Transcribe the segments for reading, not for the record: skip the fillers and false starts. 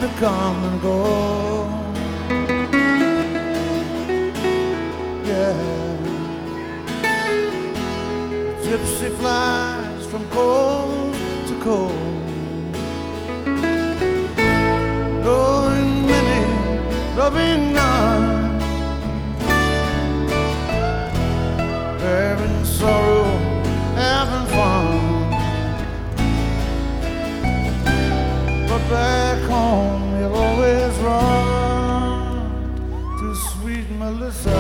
to come and go. Yeah, gypsy flies from coast to coast, knowing many, loving none, bearing sorrow, having fun. But back home you'll always run to sweet Melissa.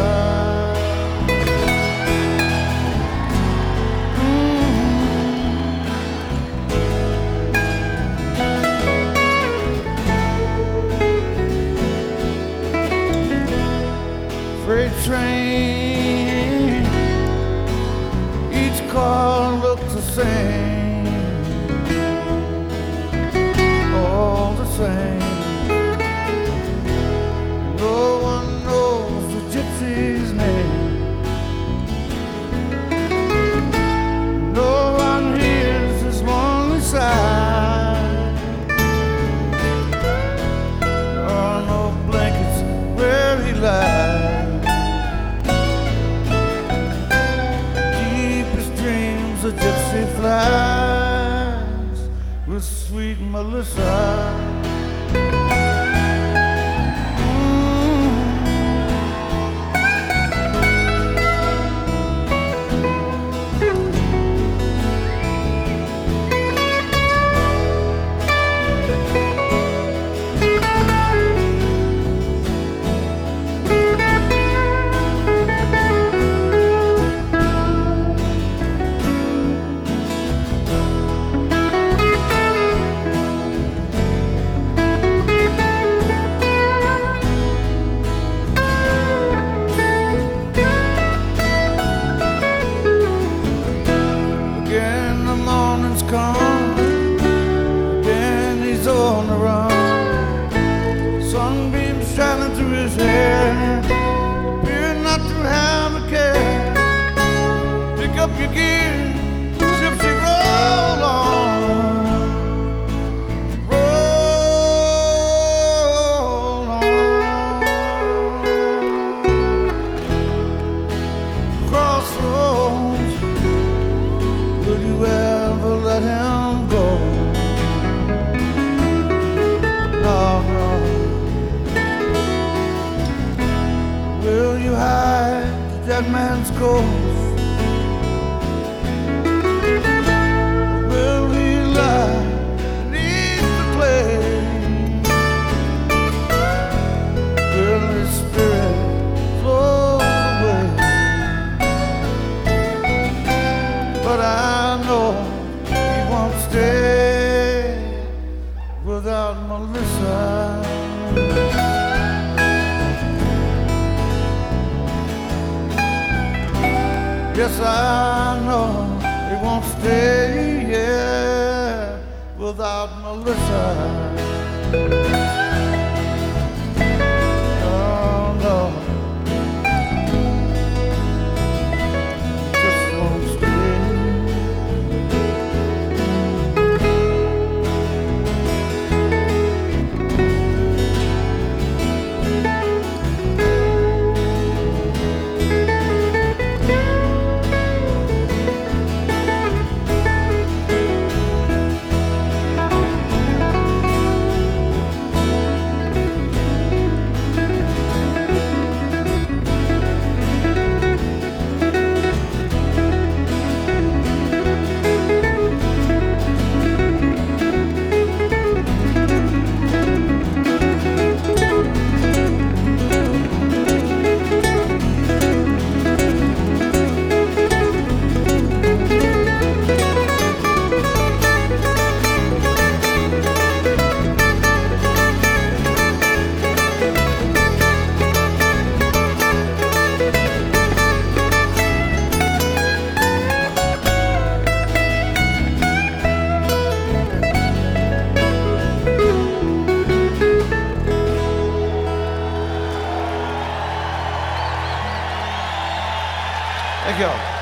Freight train, each car looks the same, all the same. No one knows the gypsy's name. No one hears his lonely sigh. There are no blankets where he lies. The gypsy flies with sweet Melissa. Come, then he's on the run. Sunbeams shining through his hair, appear not to have a care. Pick up your gear, gypsy, roll on, roll on. Crossroads, will you ever let him go? No, no. Will you hide the dead man's ghost? Will he lie beneath the clay? Will his spirit float away? But I know he won't stay without Melissa. Yes, I know he won't stay, yeah, without Melissa. Oh no, just won't stay. Thank you all.